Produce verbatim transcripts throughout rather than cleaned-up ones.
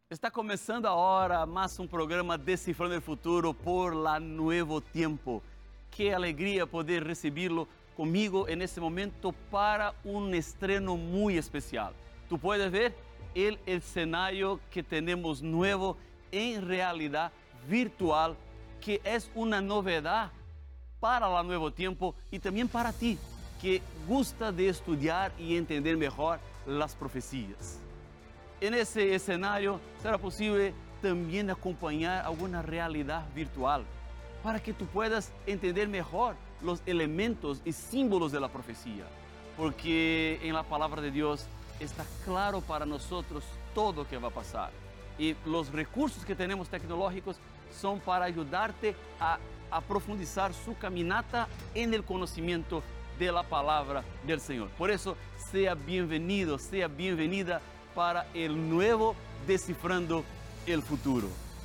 Está começando agora mais um programa Decifrando o Futuro por La Nuevo Tiempo. Que alegria poder recebê-lo comigo nesse momento para um estreno muito especial. Tu puedes ver el escenario que tenemos nuevo en realidad virtual, que es una novedad para La Nuevo Tiempo y también para ti, que gusta de estudiar y entender mejor las profecías. En ese escenario será posible también acompañar alguna realidad virtual para que tú puedas entender mejor los elementos y símbolos de la profecía, porque en la palabra de Dios está claro para nosotros todo lo que va a pasar. Y los recursos que tenemos tecnológicos son para ayudarte a, a profundizar su caminata en el conocimiento de la palabra del Señor. Por eso, sea bienvenido, sea bienvenida para el nuevo Descifrando el Futuro.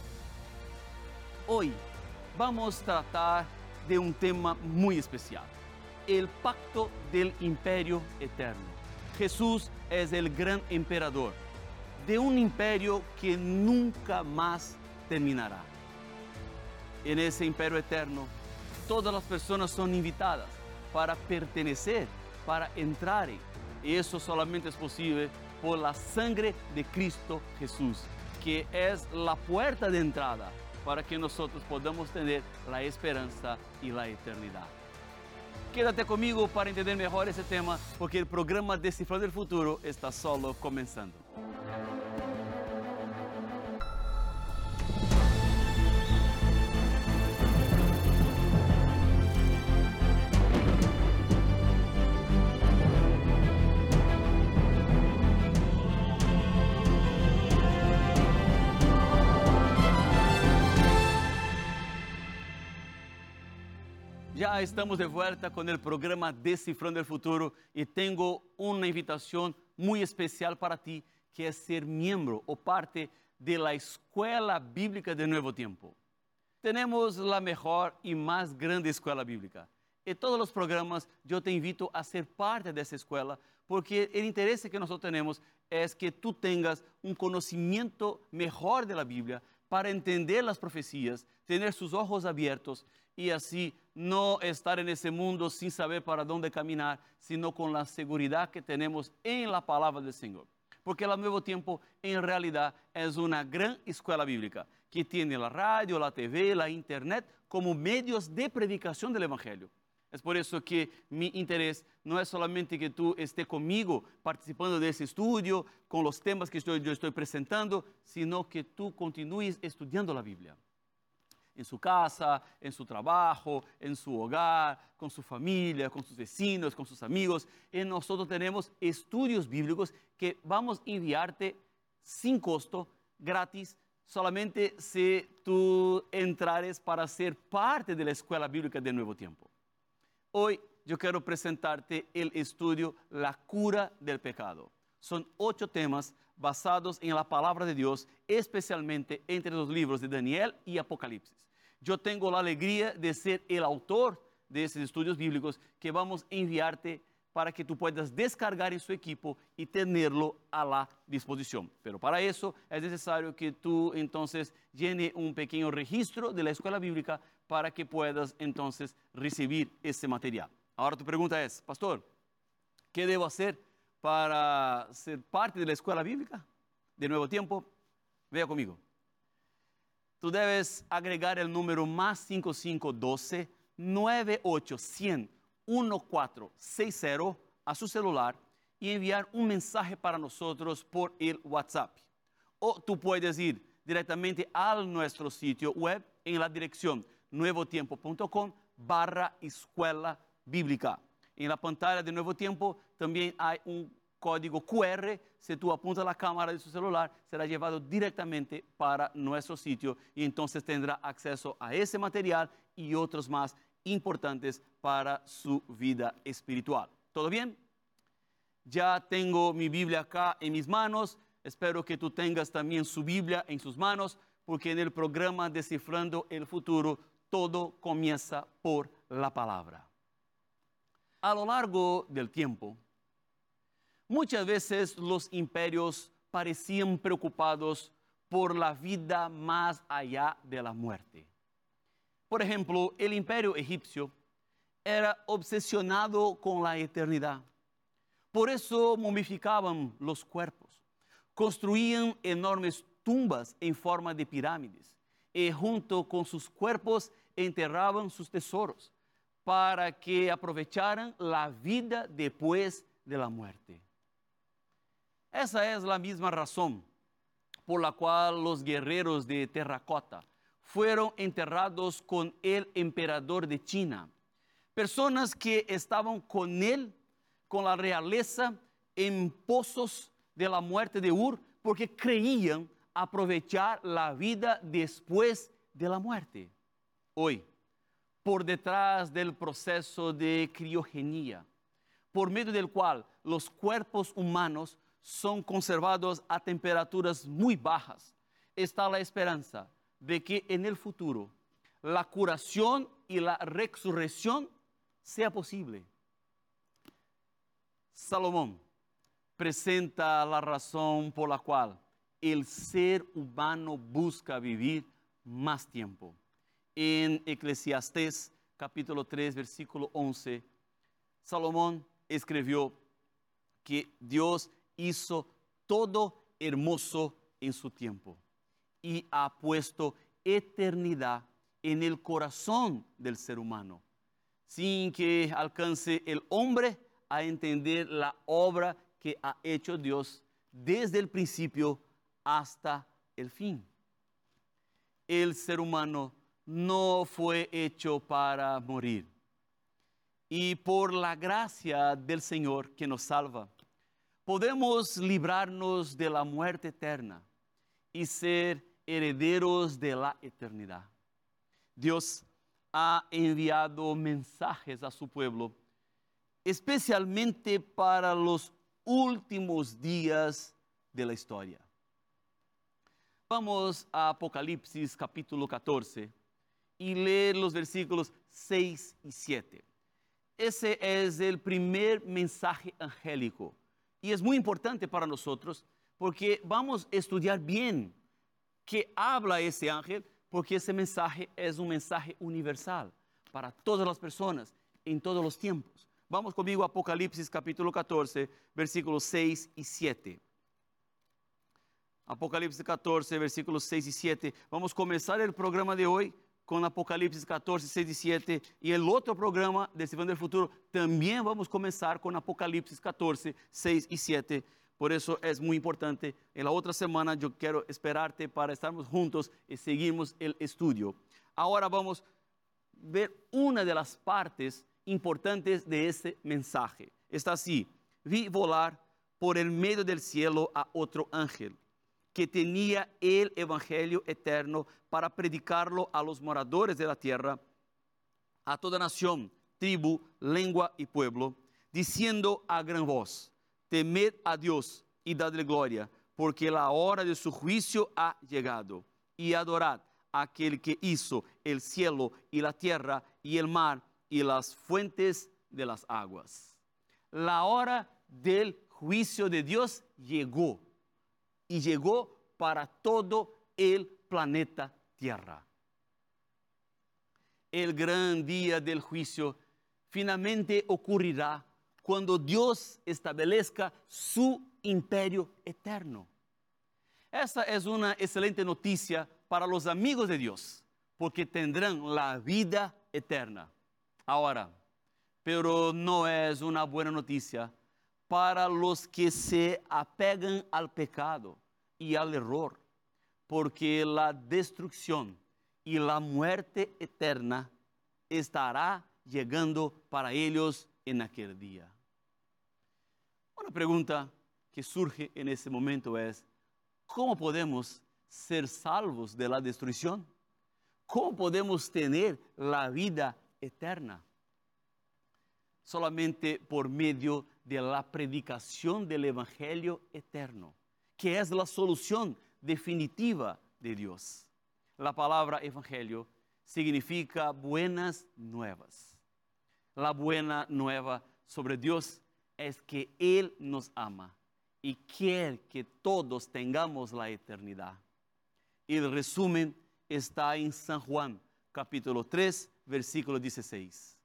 Hoy vamos a tratar de un tema muy especial, el pacto del imperio eterno. Jesús es el gran emperador de un imperio que nunca más terminará. En ese imperio eterno, todas las personas son invitadas para pertenecer, para entrar, y eso solamente es posible por la sangre de Cristo Jesús, que es la puerta de entrada para que nosotros podamos tener la esperanza y la eternidad. Quédate conmigo para entender mejor ese tema, porque el programa Descifrando el Futuro está solo comenzando. Ya estamos de vuelta con el programa Descifrando el Futuro y tengo una invitación muy especial para ti, que es ser miembro o parte de la Escuela Bíblica de Nuevo Tiempo. Tenemos la mejor y más grande escuela bíblica. En todos los programas yo te invito a ser parte de esa escuela, porque el interés que nosotros tenemos es que tú tengas un conocimiento mejor de la Biblia para entender las profecías, tener sus ojos abiertos y así no estar en ese mundo sin saber para dónde caminar, sino con la seguridad que tenemos en la palabra del Señor. Porque el Nuevo Tiempo en realidad es una gran escuela bíblica que tiene la radio, la T V, la internet como medios de predicación del Evangelio. Es por eso que mi interés no es solamente que tú estés conmigo participando de ese estudio, con los temas que estoy, yo estoy presentando, sino que tú continúes estudiando la Biblia. En su casa, en su trabajo, en su hogar, con su familia, con sus vecinos, con sus amigos. Y nosotros tenemos estudios bíblicos que vamos a enviarte sin costo, gratis, solamente si tú entrares para ser parte de la Escuela Bíblica del Nuevo Tiempo. Hoy yo quiero presentarte el estudio La cura del pecado. Son ocho temas basados en la palabra de Dios, especialmente entre los libros de Daniel y Apocalipsis. Yo tengo la alegría de ser el autor de esos estudios bíblicos que vamos a enviarte para que tú puedas descargar en su equipo y tenerlo a la disposición. Pero para eso es necesario que tú entonces llene un pequeño registro de la escuela bíblica para que puedas entonces recibir ese material. Ahora tu pregunta es, pastor, ¿qué debo hacer para ser parte de la escuela bíblica de Nuevo Tiempo? Vea conmigo. Tú debes agregar el número más cinco cinco uno dos, nueve ocho cero cero, uno cuatro seis cero a su celular y enviar un mensaje para nosotros por el WhatsApp. O tú puedes ir directamente a nuestro sitio web en la dirección nuevotiempo.com barra escuela bíblica. En la pantalla de Nuevo Tiempo también hay un código Q R. Si tú apuntas la cámara de su celular, será llevado directamente para nuestro sitio y entonces tendrá acceso a ese material y otros más importantes para su vida espiritual. ¿Todo bien? Ya tengo mi Biblia acá en mis manos. Espero que tú tengas también su Biblia en sus manos, porque en el programa Descifrando el Futuro todo comienza por la palabra. A lo largo del tiempo, muchas veces los imperios parecían preocupados por la vida más allá de la muerte. Por ejemplo, el imperio egipcio era obsesionado con la eternidad. Por eso momificaban los cuerpos, construían enormes tumbas en forma de pirámides y junto con sus cuerpos enterraban sus tesoros para que aprovecharan la vida después de la muerte. Esa es la misma razón por la cual los guerreros de terracota fueron enterrados con el emperador de China. Personas que estaban con él, con la realeza, en pozos de la muerte de Ur, porque creían aprovechar la vida después de la muerte. Hoy, por detrás del proceso de criogenia, por medio del cual los cuerpos humanos son conservados a temperaturas muy bajas, está la esperanza de que en el futuro la curación y la resurrección sea posible. Salomón presenta la razón por la cual el ser humano busca vivir más tiempo. En Eclesiastés capítulo tres, versículo once, Salomón escribió que Dios hizo todo hermoso en su tiempo y ha puesto eternidad en el corazón del ser humano, sin que alcance el hombre a entender la obra que ha hecho Dios desde el principio hasta el fin. El ser humano no fue hecho para morir. Y por la gracia del Señor que nos salva, podemos librarnos de la muerte eterna y ser herederos de la eternidad. Dios ha enviado mensajes a su pueblo, especialmente para los últimos días de la historia. Vamos a Apocalipsis capítulo catorce y leer los versículos seis y siete. Ese es el primer mensaje angélico y es muy importante para nosotros porque vamos a estudiar bien qué habla ese ángel, porque ese mensaje es un mensaje universal para todas las personas en todos los tiempos. Vamos conmigo a Apocalipsis capítulo catorce, versículos seis y siete. Apocalipsis catorce, versículos seis y siete. Vamos a comenzar el programa de hoy con Apocalipsis catorce, seis y siete. Y el otro programa de Descifrando el Futuro también vamos a comenzar con Apocalipsis catorce, seis y siete. Por eso es muy importante. En la otra semana yo quiero esperarte para estarmos juntos y seguimos el estudio. Ahora vamos a ver una de las partes importantes de ese mensaje. Está así: vi volar por el medio del cielo a otro ángel que tenía el evangelio eterno para predicarlo a los moradores de la tierra, a toda nación, tribu, lengua y pueblo, diciendo a gran voz: temed a Dios y dadle gloria, porque la hora de su juicio ha llegado, y adorad a aquel que hizo el cielo y la tierra y el mar y las fuentes de las aguas. La hora del juicio de Dios llegó, y llegó para todo el planeta Tierra. El gran día del juicio finalmente ocurrirá cuando Dios establezca su imperio eterno. Esa es una excelente noticia para los amigos de Dios, porque tendrán la vida eterna. Ahora, pero no es una buena noticia para los que se apegan al pecado y al error, porque la destrucción y la muerte eterna estará llegando para ellos en aquel día. Una pregunta que surge en ese momento es: ¿cómo podemos ser salvos de la destrucción? ¿Cómo podemos tener la vida eterna? Solamente por medio de la predicación del evangelio eterno, que es la solución definitiva de Dios. La palabra evangelio significa buenas nuevas. La buena nueva sobre Dios es que Él nos ama y quiere que todos tengamos la eternidad. El resumen está en San Juan, capítulo tres, versículo dieciséis.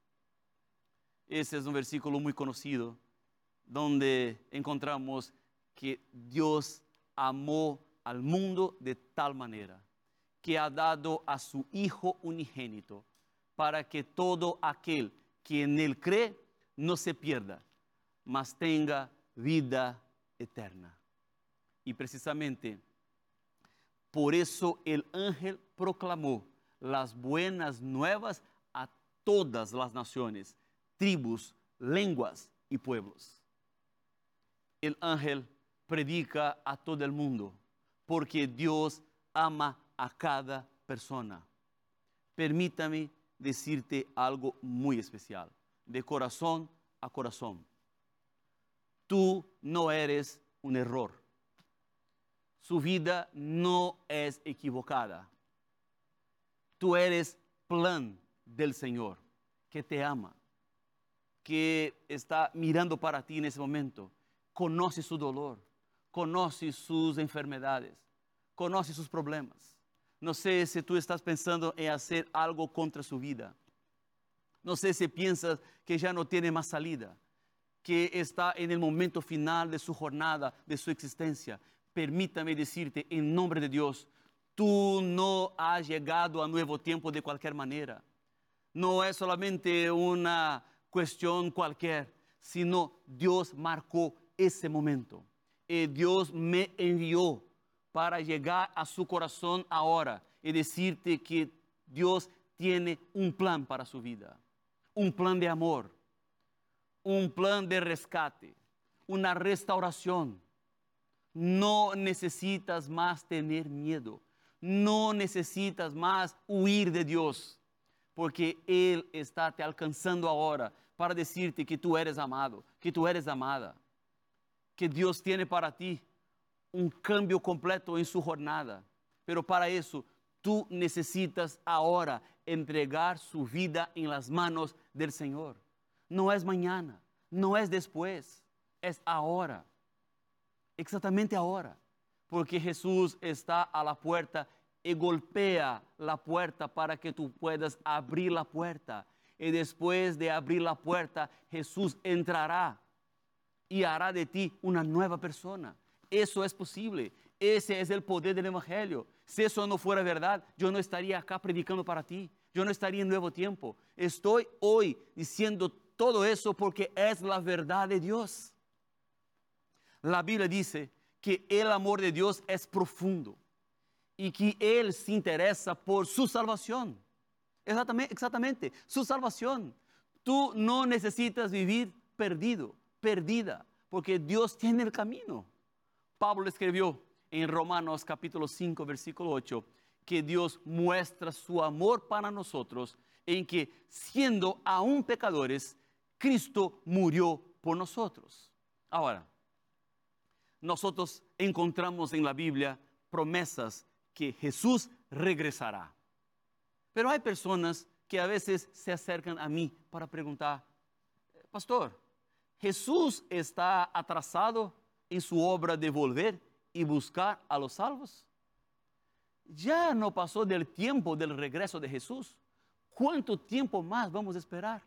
Ese es un versículo muy conocido, donde encontramos que Dios amó al mundo de tal manera que ha dado a su Hijo unigénito para que todo aquel que en Él cree no se pierda, mas tenga vida eterna. Y precisamente por eso el ángel proclamó las buenas nuevas a todas las naciones, tribus, lenguas y pueblos. El ángel predica a todo el mundo porque Dios ama a cada persona. Permítame decirte algo muy especial, de corazón a corazón. Tú no eres un error. Su vida no es equivocada. Tú eres plan del Señor, que te ama, que está mirando para ti en ese momento. Conoce su dolor, conoce sus enfermedades, conoce sus problemas. No sé si tú estás pensando en hacer algo contra su vida. No sé si piensas que ya no tiene más salida, que está en el momento final de su jornada, de su existencia. Permítame decirte, en nombre de Dios, tú no has llegado a nuevo tiempo de cualquier manera. No es solamente una cuestión cualquier, sino Dios marcó ese momento. Y Dios me envió para llegar a su corazón ahora y decirte que Dios tiene un plan para su vida, un plan de amor, un plan de rescate, una restauración. No necesitas más tener miedo, no necesitas más huir de Dios, porque Él está te alcanzando ahora para decirte que tú eres amado, que tú eres amada, que Dios tiene para ti un cambio completo en su jornada. Pero para eso tú necesitas ahora entregar su vida en las manos del Señor. No es mañana, no es después, es ahora. Exactamente ahora. Porque Jesús está a la puerta y golpea la puerta para que tú puedas abrir la puerta. Y después de abrir la puerta, Jesús entrará y hará de ti una nueva persona. Eso es posible. Ese es el poder del Evangelio. Si eso no fuera verdad, yo no estaría acá predicando para ti. Yo no estaría en Nuevo Tiempo. Estoy hoy diciendo todo eso porque es la verdad de Dios. La Biblia dice que el amor de Dios es profundo y que Él se interesa por su salvación. Exactamente, exactamente, su salvación. Tú no necesitas vivir perdido, perdida, porque Dios tiene el camino. Pablo escribió en Romanos capítulo cinco, versículo ocho, que Dios muestra su amor para nosotros en que, siendo aún pecadores, Cristo murió por nosotros. Ahora, nosotros encontramos en la Biblia promesas que Jesús regresará. Pero hay personas que a veces se acercan a mí para preguntar, pastor, ¿Jesús está atrasado en su obra de volver y buscar a los salvos? Ya no pasó del tiempo del regreso de Jesús. ¿Cuánto tiempo más vamos a esperar?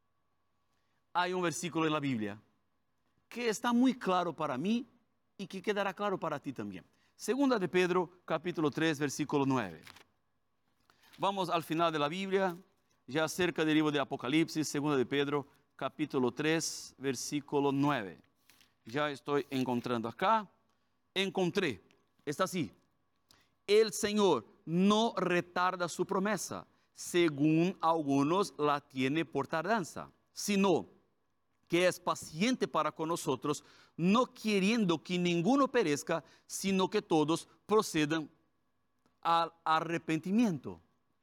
Hay un versículo en la Biblia que está muy claro para mí y que quedará claro para ti también. Segunda de Pedro, capítulo tres, versículo nueve. Vamos al final de la Biblia, ya cerca del libro de Apocalipsis, Segunda de Pedro, capítulo tres, versículo nueve. Ya estoy encontrando acá. Encontré, está así. El Señor no retarda su promesa, según algunos la tiene por tardanza, sino que es paciente para con nosotros, no queriendo que ninguno perezca, sino que todos procedan al arrepentimiento.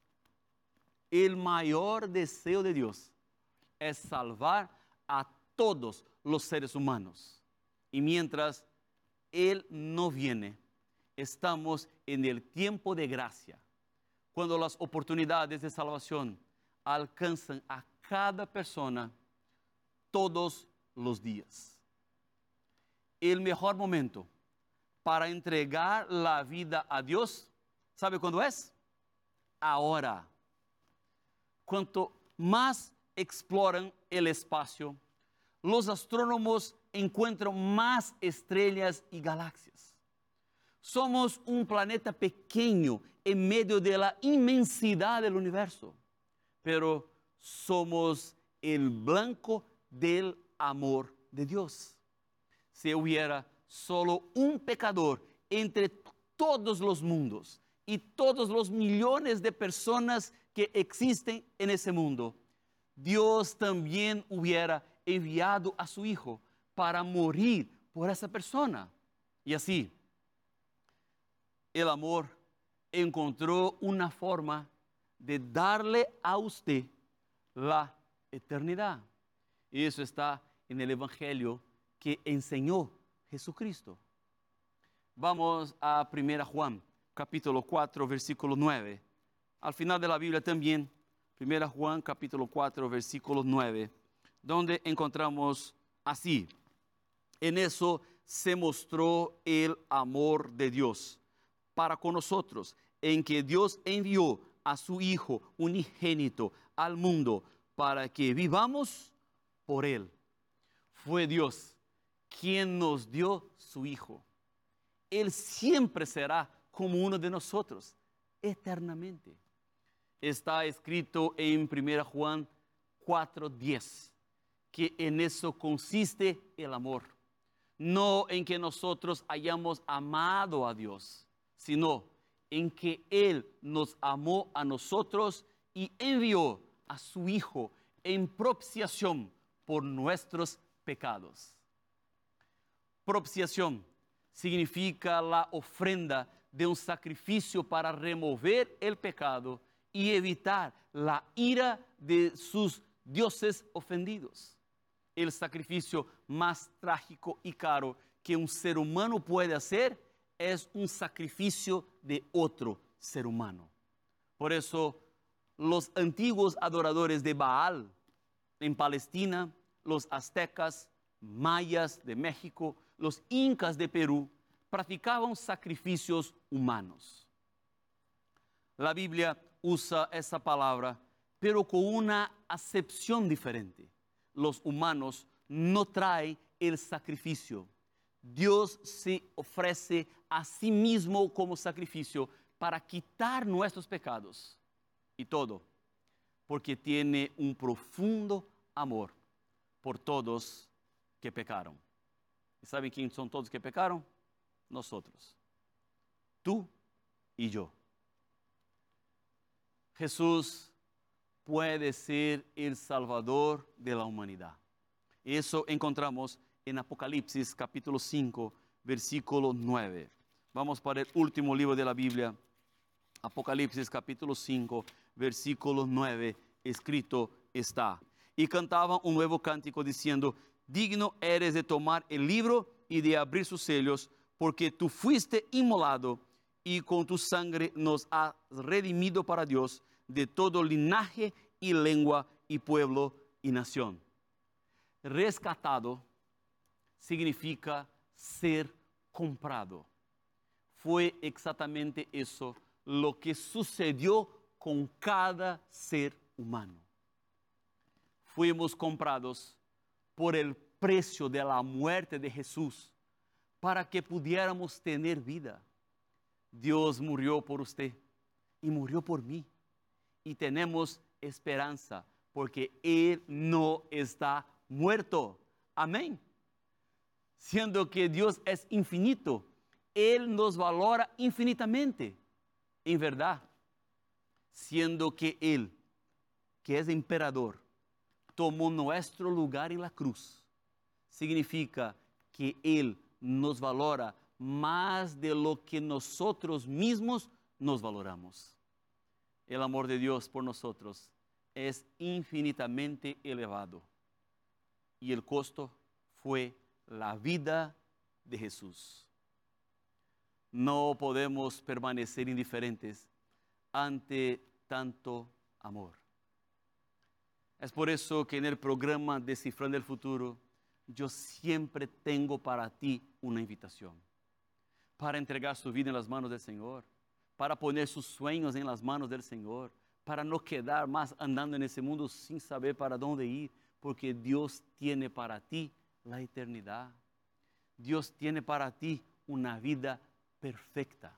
El mayor deseo de Dios es salvar a todos los seres humanos. Y mientras Él no viene, estamos en el tiempo de gracia, cuando las oportunidades de salvación alcanzan a cada persona todos los días. El mejor momento para entregar la vida a Dios ¿Sabe cuándo es? Ahora. Cuanto más exploran el espacio, los astrónomos encuentran más estrellas y galaxias. Somos un planeta pequeño en medio de la inmensidad del universo, pero somos el blanco del amor de Dios. Si hubiera solo un pecador entre todos los mundos y todos los millones de personas que existen en ese mundo, Dios también hubiera enviado a su Hijo para morir por esa persona. Y así, el amor encontró una forma de darle a usted la eternidad. Y eso está en el Evangelio que enseñó Jesucristo. Vamos a primera Juan, capítulo cuatro, versículo nueve. Al final de la Biblia también, primera Juan, capítulo cuatro, versículo nueve, donde encontramos así: en eso se mostró el amor de Dios para con nosotros, en que Dios envió a su Hijo unigénito al mundo para que vivamos por Él. Fue Dios quien nos dio su Hijo. Él siempre será como uno de nosotros, eternamente. Está escrito en primera Juan cuatro diez, que en eso consiste el amor. No en que nosotros hayamos amado a Dios, sino en que Él nos amó a nosotros y envió a su Hijo en propiciación por nuestros pecados. Propiciación significa la ofrenda de un sacrificio para remover el pecado y evitar la ira de sus dioses ofendidos. El sacrificio más trágico y caro que un ser humano puede hacer es un sacrificio de otro ser humano. Por eso, los antiguos adoradores de Baal en Palestina, los aztecas, mayas de México, los incas de Perú, practicaban sacrificios humanos. La Biblia usa esa palabra, pero con una acepción diferente. Los humanos no traen el sacrificio. Dios se ofrece a sí mismo como sacrificio para quitar nuestros pecados. Y todo porque tiene un profundo amor por todos que pecaron. ¿Y saben quién son todos que pecaron? Nosotros. Tú y yo. Jesús puede ser el Salvador de la humanidad. Eso encontramos en Apocalipsis capítulo cinco, versículo nueve. Vamos para el último libro de la Biblia. Apocalipsis capítulo cinco, versículo nueve, escrito está: y cantaban un nuevo cántico diciendo: digno eres de tomar el libro y de abrir sus sellos, porque tú fuiste inmolado y con tu sangre nos has redimido para Dios de todo linaje y lengua y pueblo y nación. Rescatado significa ser comprado. Fue exactamente eso lo que sucedió con cada ser humano. Fuimos comprados por el precio de la muerte de Jesús para que pudiéramos tener vida. Dios murió por usted y murió por mí. Y tenemos esperanza porque Él no está muerto. Amén. Siendo que Dios es infinito, Él nos valora infinitamente. En verdad, siendo que Él, que es emperador, tomó nuestro lugar en la cruz, significa que Él nos valora más de lo que nosotros mismos nos valoramos. El amor de Dios por nosotros es infinitamente elevado y el costo fue la vida de Jesús. No podemos permanecer indiferentes ante tanto amor. Es por eso que en el programa Descifrando el Futuro, yo siempre tengo para ti una invitación. Para entregar su vida en las manos del Señor. para poner sus sueños en las manos del Señor, para no quedar más andando en ese mundo sin saber para dónde ir, porque Dios tiene para ti la eternidad. Dios tiene para ti una vida perfecta.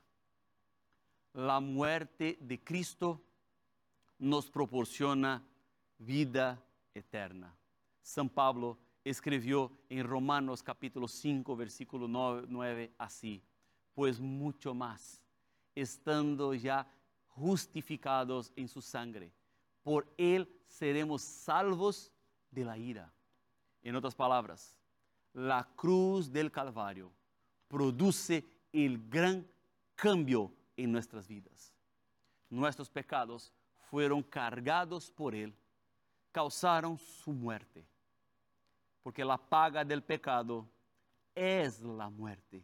La muerte de Cristo nos proporciona vida eterna. San Pablo escribió en Romanos capítulo cinco, versículo nueve, así: pues mucho más, estando ya justificados en su sangre, por él seremos salvos de la ira. En otras palabras, la cruz del Calvario produce el gran cambio en nuestras vidas. Nuestros pecados fueron cargados por él, causaron su muerte, porque la paga del pecado es la muerte.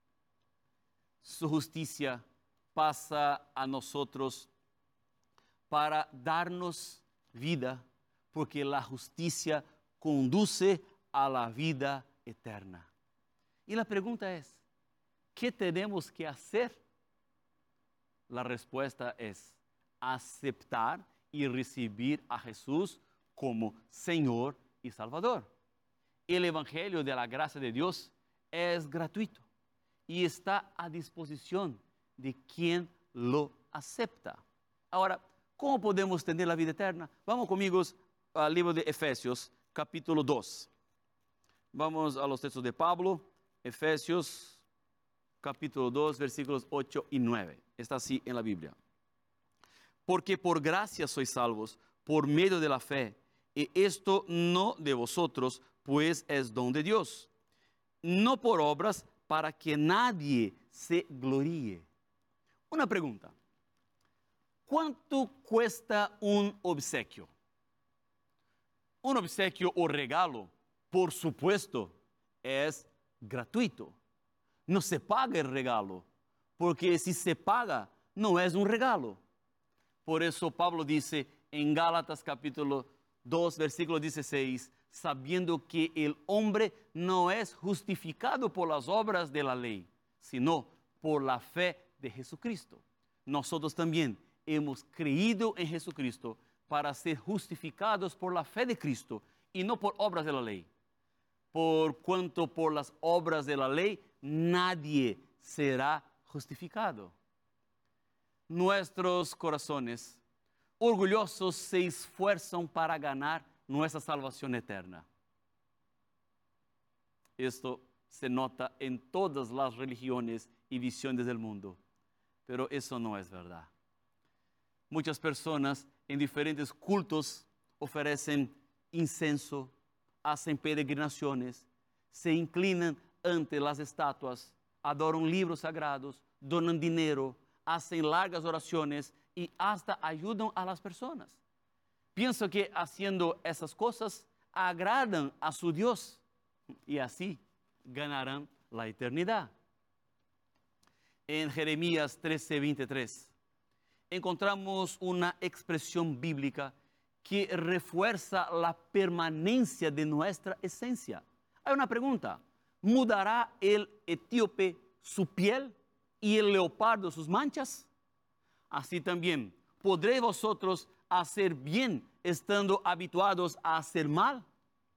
Su justicia pasa a nosotros para darnos vida, porque la justicia conduce a la vida eterna. Y la pregunta es, ¿qué tenemos que hacer? La respuesta es aceptar y recibir a Jesús como Señor y Salvador. El Evangelio de la gracia de Dios es gratuito y está a disposición de quien lo acepta. Ahora, ¿cómo podemos tener la vida eterna? Vamos conmigo al libro de Efesios, capítulo dos. Vamos a los textos de Pablo, Efesios, capítulo dos, versículos ocho y nueve. Está así en la Biblia. Porque por gracia sois salvos, por medio de la fe, y esto no de vosotros, pues es don de Dios, no por obras, para que nadie se gloríe. Una pregunta: ¿cuánto cuesta un obsequio? Un obsequio o regalo, por supuesto, es gratuito. No se paga el regalo, porque si se paga, no es un regalo. Por eso Pablo dice en Gálatas capítulo dos, versículo dieciséis, sabiendo que el hombre no es justificado por las obras de la ley, sino por la fe de Jesucristo. Nosotros también hemos creído en Jesucristo para ser justificados por la fe de Cristo y no por obras de la ley. Por cuanto por las obras de la ley nadie será justificado. Nuestros corazones orgullosos se esfuerzan para ganar nuestra salvación eterna. Esto se nota en todas las religiones y visiones del mundo, pero eso no es verdad. Muchas personas en diferentes cultos ofrecen incenso, hacen peregrinaciones, se inclinan ante las estatuas, adoran libros sagrados, donan dinero, hacen largas oraciones y hasta ayudan a las personas. Pienso que haciendo esas cosas agradan a su Dios y así ganarán la eternidad. En Jeremías trece, veintitrés encontramos una expresión bíblica que refuerza la permanencia de nuestra esencia. Hay una pregunta: ¿mudará el etíope su piel y el leopardo sus manchas? Así también, ¿podréis vosotros hacer bien estando habituados a hacer mal?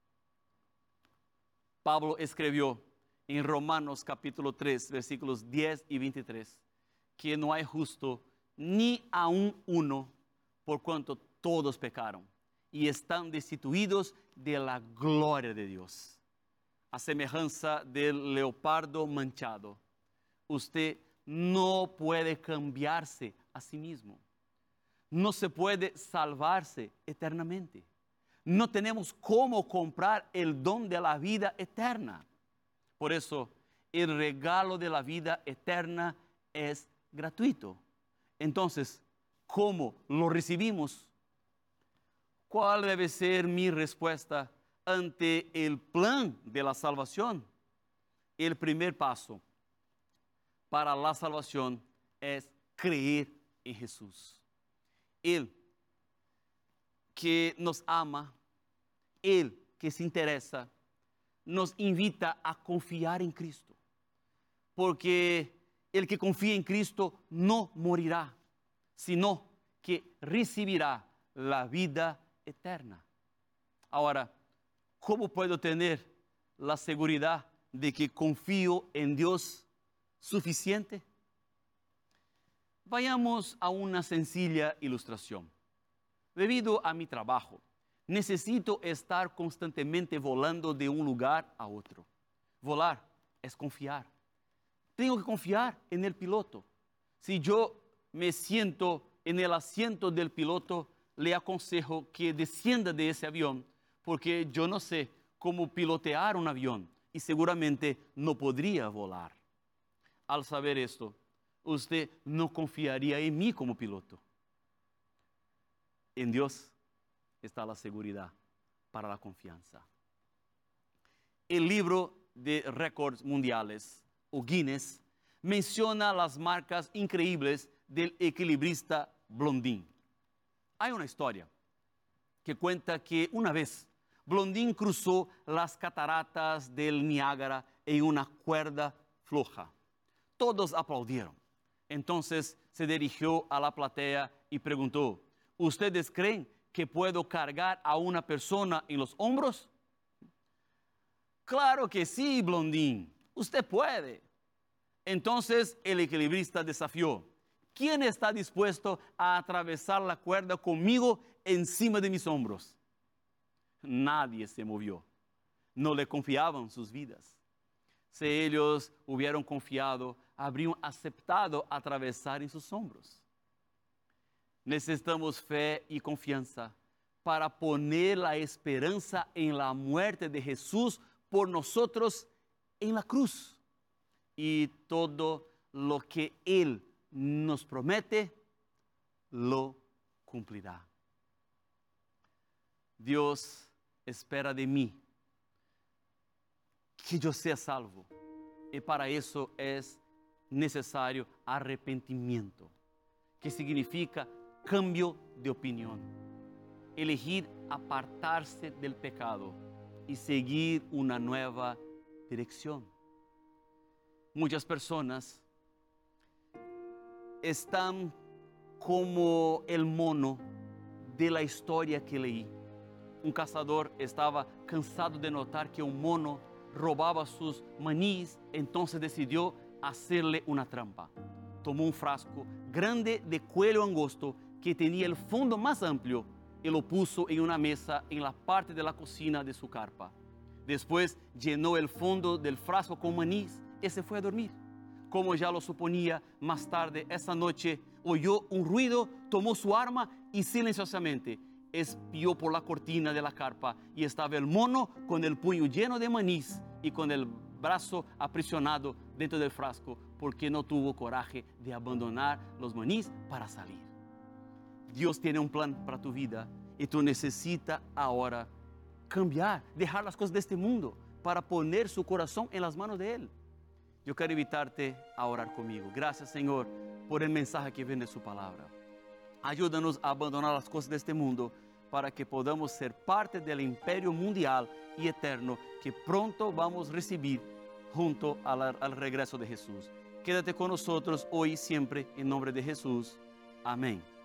Pablo escribió en Romanos capítulo tres, versículos diez y veintitrés, que no hay justo ni aun uno, por cuanto todos pecaron y están destituidos de la gloria de Dios. A semejanza del leopardo manchado, usted no puede cambiarse a sí mismo. No se puede salvarse eternamente. No tenemos cómo comprar el don de la vida eterna. Por eso, el regalo de la vida eterna es gratuito. Entonces, ¿cómo lo recibimos? ¿Cuál debe ser mi respuesta ante el plan de la salvación? El primer paso para la salvación es creer en Jesús. Él que nos ama, Él que se interesa, nos invita a confiar en Cristo. Porque el que confía en Cristo no morirá, sino que recibirá la vida eterna. Ahora, ¿cómo puedo tener la seguridad de que confío en Dios suficiente? Vayamos a una sencilla ilustración. Debido a mi trabajo, necesito estar constantemente volando de un lugar a otro. Volar es confiar. Tengo que confiar en el piloto. Si yo me siento en el asiento del piloto, le aconsejo que descienda de ese avión, porque yo no sé cómo pilotear un avión y seguramente no podría volar. Al saber esto, usted no confiaría en mí como piloto. En Dios está la seguridad para la confianza. El libro de récords mundiales, o Guinness, menciona las marcas increíbles del equilibrista Blondin. Hay una historia que cuenta que una vez Blondin cruzó las cataratas del Niágara en una cuerda floja. Todos aplaudieron. Entonces se dirigió a la platea y preguntó: ¿ustedes creen que puedo cargar a una persona en los hombros? Claro que sí, Blondin, usted puede. Entonces el equilibrista desafió: ¿quién está dispuesto a atravesar la cuerda conmigo encima de mis hombros? Nadie se movió. No le confiaban sus vidas. Si ellos hubieran confiado, habrían aceptado atravesar en sus hombros. Necesitamos fe y confianza para poner la esperanza en la muerte de Jesús por nosotros en la cruz. Y todo lo que Él nos promete, lo cumplirá. Dios espera de mí que yo sea salvo. Y para eso es necesario arrepentimiento, que significa cambio de opinión. Elegir apartarse del pecado y seguir una nueva dirección. Muchas personas están como el mono de la historia que leí. Un cazador estaba cansado de notar que un mono robaba sus maníes, entonces decidió hacerle una trampa. Tomó un frasco grande de cuello angosto que tenía el fondo más amplio y lo puso en una mesa en la parte de la cocina de su carpa. Después llenó el fondo del frasco con maníes y se fue a dormir. Como ya lo suponía, más tarde esa noche oyó un ruido, tomó su arma y silenciosamente espió por la cortina de la carpa y estaba el mono con el puño lleno de manís y con el brazo aprisionado dentro del frasco porque no tuvo coraje de abandonar los manís para salir. Dios tiene un plan para tu vida y tú necesitas ahora cambiar, dejar las cosas de este mundo para poner su corazón en las manos de Él. Yo quiero invitarte a orar conmigo. Gracias, Señor, por el mensaje que viene de su palabra. Ayúdanos a abandonar las cosas de este mundo para que podamos ser parte del imperio mundial y eterno que pronto vamos a recibir junto al, al regreso de Jesús. Quédate con nosotros hoy y siempre en nombre de Jesús. Amén.